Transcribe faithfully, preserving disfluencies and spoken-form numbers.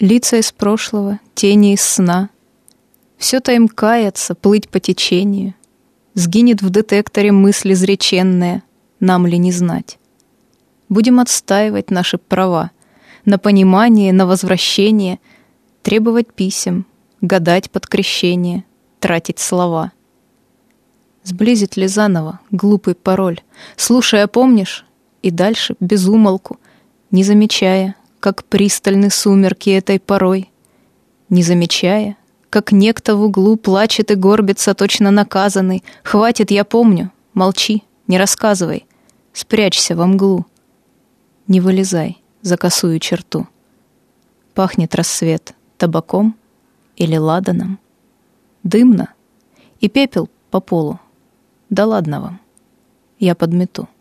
Лица из прошлого, тени из сна. Все-то им каяться, плыть по течению. Сгинет в детекторе мысль изреченная, нам ли не знать. Будем отстаивать наши права на понимание, на возвращение, требовать писем, гадать под крещение, тратить слова. Сблизит ли заново глупый пароль, слушая, помнишь, и дальше без умолку, не замечая, как пристальны сумерки этой порой, не замечая, как некто в углу плачет и горбится, точно наказанный. Хватит, я помню, молчи, не рассказывай, спрячься во мглу. Не вылезай за косую черту. Пахнет рассвет табаком или ладаном. Дымно и пепел по полу. Да ладно вам, я подмету.